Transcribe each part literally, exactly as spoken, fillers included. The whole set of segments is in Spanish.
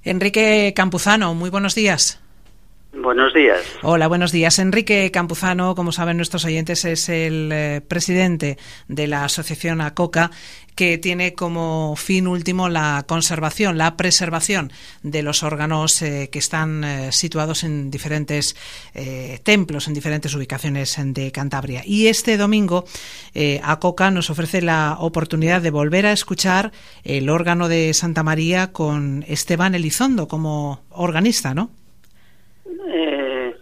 Enrique Campuzano, muy buenos días. Buenos días. Hola, buenos días. Enrique Campuzano, como saben nuestros oyentes, es el eh, presidente de la asociación ACOCA, que tiene como fin último la conservación, la preservación de los órganos eh, que están eh, situados en diferentes eh, templos, en diferentes ubicaciones de Cantabria. Y este domingo eh, ACOCA nos ofrece la oportunidad de volver a escuchar el órgano de Santa María con Esteban Elizondo como organista, ¿no? Eh,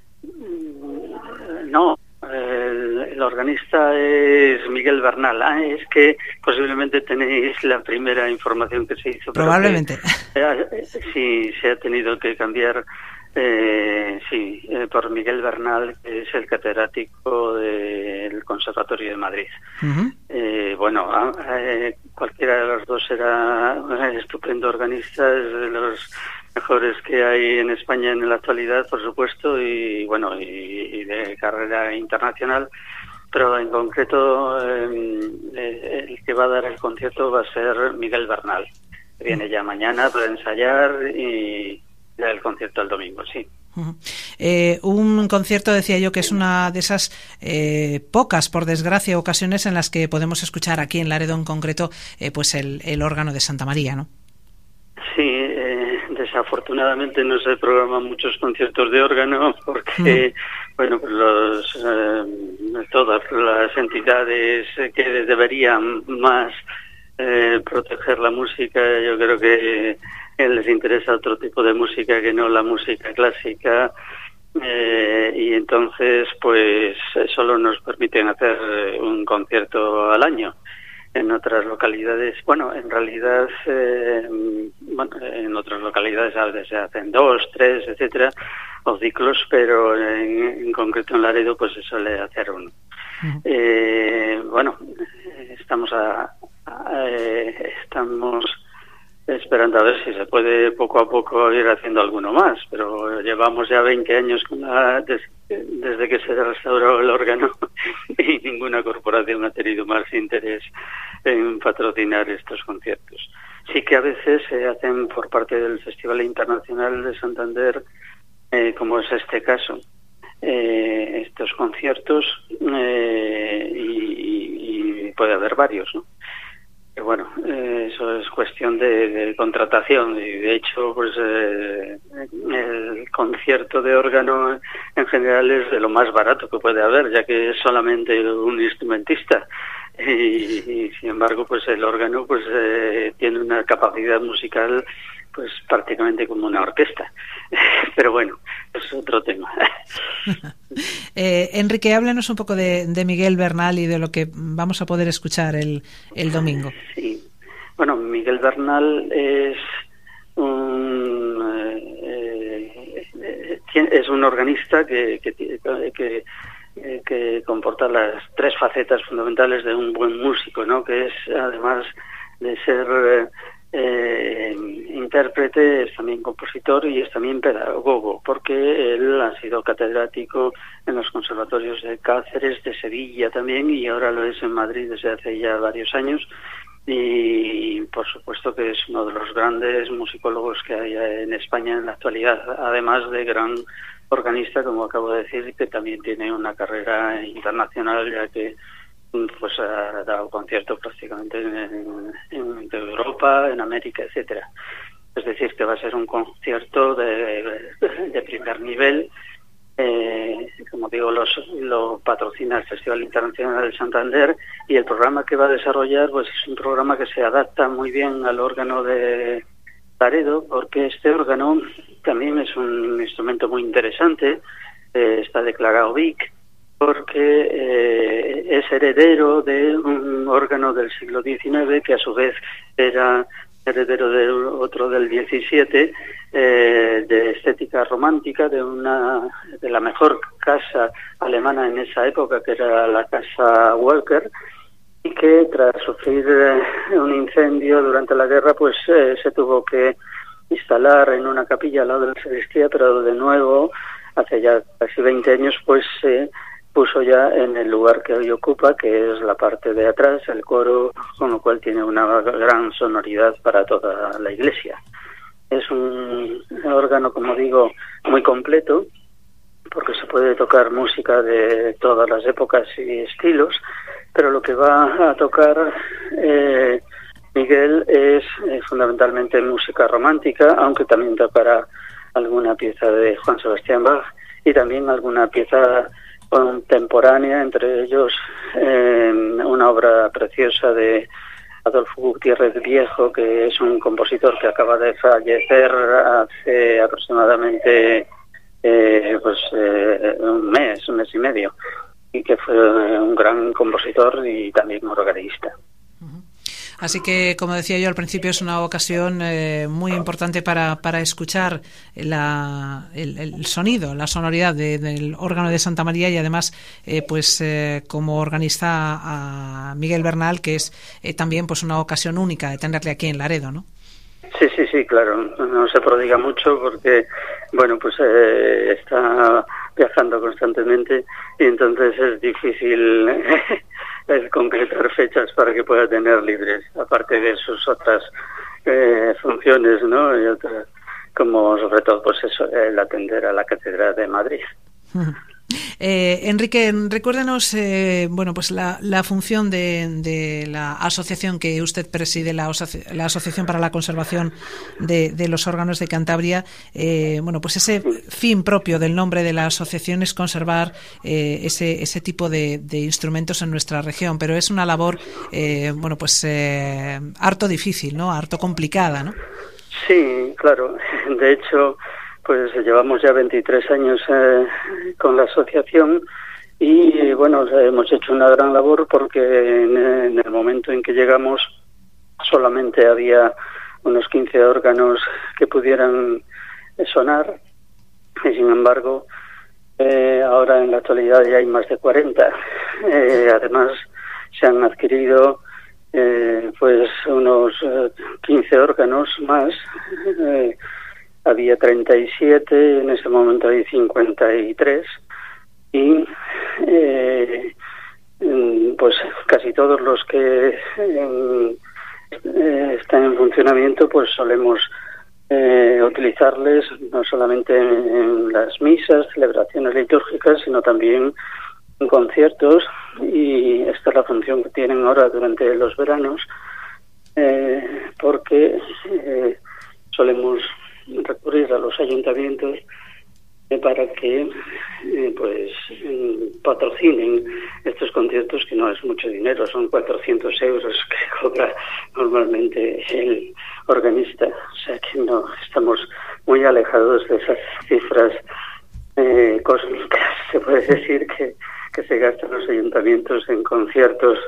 no, el, el organista es Miguel Bernal. Ah, es que posiblemente tenéis la primera información que se hizo. Probablemente. Pero que, eh, sí, se ha tenido que cambiar, eh, sí, eh, por Miguel Bernal, que es el catedrático del Conservatorio de Madrid. Uh-huh. Eh, bueno, eh, cualquiera de los dos era un estupendo organista, es de los mejores que hay en España en la actualidad, por supuesto, y bueno, y, y de carrera internacional, pero en concreto eh, el que va a dar el concierto va a ser Miguel Bernal. Viene ya mañana para ensayar y da el concierto el domingo, sí. Uh-huh. Eh, un concierto, decía yo, que es una de esas eh, pocas, por desgracia, ocasiones en las que podemos escuchar aquí en Laredo en concreto eh, pues el, el órgano de Santa María, ¿no? Sí, eh, desafortunadamente no se programan muchos conciertos de órgano porque, mm. bueno, pues los, eh, todas las entidades que deberían más eh, proteger la música, yo creo que eh, les interesa otro tipo de música que no la música clásica, eh, y entonces pues solo nos permiten hacer un concierto al año. En otras localidades, bueno, en realidad, eh, bueno, en otras localidades a veces se hacen dos, tres, etcétera, o ciclos, pero en, en concreto en Laredo pues se suele hacer uno. Uh-huh. Eh, bueno, estamos a, a, eh, estamos esperando a ver si se puede poco a poco ir haciendo alguno más, pero llevamos ya veinte años con la, des, desde que se restauró el órgano y ninguna corporación ha tenido más interés en patrocinar estos conciertos. Sí que a veces se hacen por parte del Festival Internacional de Santander, eh, como es este caso, eh, estos conciertos, eh, y, y puede haber varios, ¿no? Bueno, eh, eso es cuestión de, de contratación y de hecho pues eh, el concierto de órgano en general es de lo más barato que puede haber, ya que es solamente un instrumentista y, y sin embargo pues el órgano pues eh, tiene una capacidad musical pues prácticamente como una orquesta, pero bueno, es otro tema. eh, Enrique, háblanos un poco de, de Miguel Bernal y de lo que vamos a poder escuchar el, el domingo. Sí, bueno, Miguel Bernal es un eh, eh, es un organista que que, que que comporta las tres facetas fundamentales de un buen músico, ¿no? Que es, además de ser eh, Eh, intérprete, es también compositor y es también pedagogo, porque él ha sido catedrático en los conservatorios de Cáceres, de Sevilla también, y ahora lo es en Madrid desde hace ya varios años, y por supuesto que es uno de los grandes musicólogos que hay en España en la actualidad, además de gran organista, como acabo de decir, que también tiene una carrera internacional, ya que pues ha dado conciertos prácticamente en, en Europa, en América, etcétera. Es decir, que va a ser un concierto de, de, de primer nivel. Eh, como digo, los, lo patrocina el Festival Internacional de Santander, y el programa que va a desarrollar pues es un programa que se adapta muy bien al órgano de Laredo, porque este órgano también es un instrumento muy interesante, eh, está declarado B I C, porque eh, es heredero de un órgano del siglo diecinueve que a su vez era heredero de otro del diecisiete, eh, de estética romántica, de una de la mejor casa alemana en esa época, que era la casa Walker, y que tras sufrir eh, un incendio durante la guerra pues eh, se tuvo que instalar en una capilla al lado de la sacristía, pero de nuevo hace ya casi veinte años pues eh, puso ya en el lugar que hoy ocupa, que es la parte de atrás, el coro, con lo cual tiene una gran sonoridad para toda la iglesia. es un órgano, como digo, muy completo, porque se puede tocar música de todas las épocas y estilos, pero lo que va a tocar eh, Miguel es eh, fundamentalmente música romántica, aunque también tocará alguna pieza de Juan Sebastián Bach y también alguna pieza contemporánea, entre ellos eh, una obra preciosa de Adolfo Gutiérrez Viejo, que es un compositor que acaba de fallecer hace aproximadamente eh, pues eh, un mes, un mes y medio, y que fue un gran compositor y también organista. Así que, como decía yo al principio, es una ocasión eh, muy importante para, para escuchar la, el, el sonido, la sonoridad de, del órgano de Santa María y además, eh, pues eh, como organista a Miguel Bernal, que es eh, también pues una ocasión única de tenerle aquí en Laredo, ¿no? Sí, sí, sí, claro. No se prodiga mucho porque, bueno, pues eh, está viajando constantemente y entonces es difícil es concretar fechas para que pueda tener libres, aparte de sus otras eh, funciones, ¿no? Y otras, como sobre todo, pues eso, el atender a la Catedral de Madrid. Eh, Enrique, recuérdanos, eh, bueno, pues la, la función de, de la asociación que usted preside, la, la Asociación para la Conservación de, de los Órganos de Cantabria. Eh, bueno, pues ese fin propio del nombre de la asociación es conservar eh, ese, ese tipo de, de instrumentos en nuestra región, pero es una labor, eh, bueno, pues eh, harto difícil, ¿no? Harto complicada, ¿no? Sí, claro. De hecho, pues llevamos ya veintitrés años eh, con la asociación y, bueno, hemos hecho una gran labor porque en, en el momento en que llegamos solamente había unos quince órganos que pudieran sonar y, sin embargo, eh, ahora en la actualidad ya hay más de cuarenta. Eh, además, se han adquirido eh, pues unos eh, quince órganos más. Eh, Había treinta y siete, en ese momento hay cincuenta y tres y eh, pues casi todos los que eh, están en funcionamiento pues solemos eh, utilizarles no solamente en, en las misas, celebraciones litúrgicas, sino también en conciertos, y esta es la función que tienen ahora durante los veranos eh, porque eh, solemos recurrir a los ayuntamientos eh, para que eh, pues eh, patrocinen estos conciertos, que no es mucho dinero, son cuatrocientos euros que cobra normalmente el organista, o sea que no estamos muy alejados de esas cifras eh, cósmicas, se puede decir, que, que se gastan los ayuntamientos en conciertos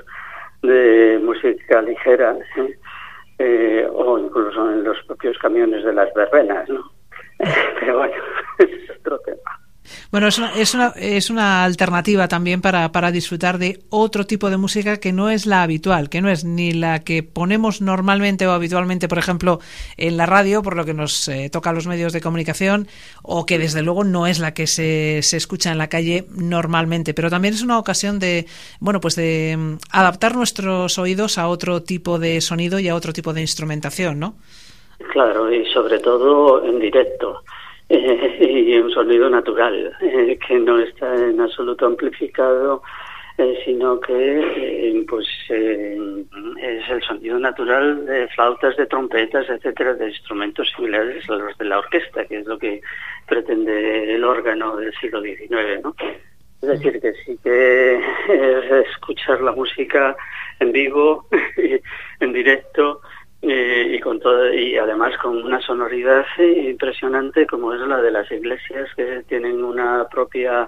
de música ligera, ¿eh? Eh, o incluso en los propios camiones de las verbenas, ¿no? Pero bueno, es otro tema. Bueno, es una, es una, es una alternativa también para, para disfrutar de otro tipo de música que no es la habitual, que no es ni la que ponemos normalmente o habitualmente, por ejemplo, en la radio, por lo que nos eh, toca a los medios de comunicación, o que desde luego no es la que se, se escucha en la calle normalmente, pero también es una ocasión de, bueno, pues de um, adaptar nuestros oídos a otro tipo de sonido y a otro tipo de instrumentación, ¿no? Claro, y sobre todo en directo. Eh, y un sonido natural, eh, que no está en absoluto amplificado, eh, sino que eh, pues eh, es el sonido natural de flautas, de trompetas, etcétera, de instrumentos similares a los de la orquesta, que es lo que pretende el órgano del siglo diecinueve, ¿no? Es decir, que sí que es escuchar la música en vivo, en directo, Eh, y con todo, y además con una sonoridad eh, impresionante, como es la de las iglesias, que tienen una propia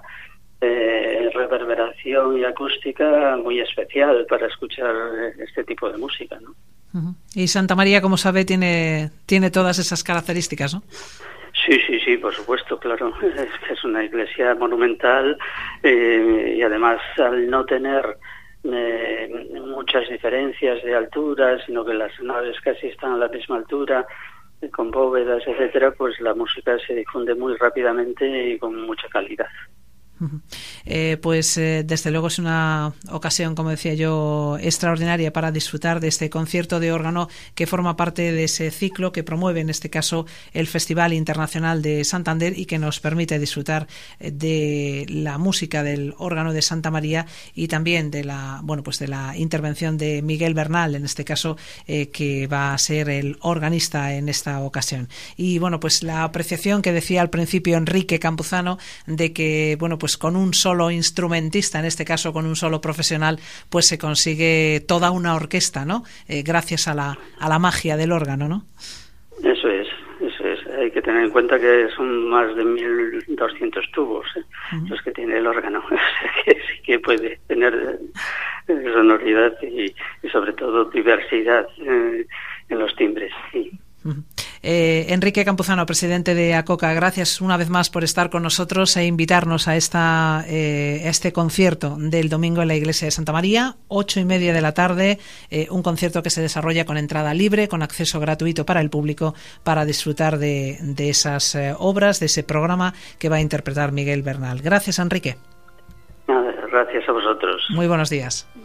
eh, reverberación y acústica muy especial para escuchar este tipo de música, ¿no? Uh-huh. Y Santa María, como sabe, tiene tiene todas esas características, ¿no? Sí, sí, sí, por supuesto, claro. Es, es una iglesia monumental eh, y además, al no tener Eh, muchas diferencias de altura, sino que las naves casi están a la misma altura, eh, con bóvedas, etcétera, pues la música se difunde muy rápidamente y con mucha calidad. Eh, pues eh, desde luego es una ocasión, como decía yo, extraordinaria para disfrutar de este concierto de órgano que forma parte de ese ciclo que promueve en este caso el Festival Internacional de Santander y que nos permite disfrutar de la música del órgano de Santa María y también de la, bueno, pues de la intervención de Miguel Bernal, en este caso, eh, que va a ser el organista en esta ocasión. Y bueno, pues la apreciación que decía al principio Enrique Campuzano de que, bueno, pues con un solo instrumentista, en este caso con un solo profesional, pues se consigue toda una orquesta, ¿no? Eh, gracias a la a la magia del órgano, ¿no? Eso es, eso es. Hay que tener en cuenta que son más de mil doscientos tubos, ¿eh? Uh-huh. Los que tiene el órgano, o sea que sí que puede tener sonoridad y, y sobre todo diversidad eh, en los timbres, sí. Uh-huh. Eh, Enrique Campuzano, presidente de ACOCA, gracias una vez más por estar con nosotros e invitarnos a esta eh, a este concierto del domingo en la iglesia de Santa María, ocho y media de la tarde, eh, un concierto que se desarrolla con entrada libre, con acceso gratuito para el público, para disfrutar de, de esas eh, obras, de ese programa que va a interpretar Miguel Bernal. Gracias, Enrique. Gracias a vosotros. Muy buenos días.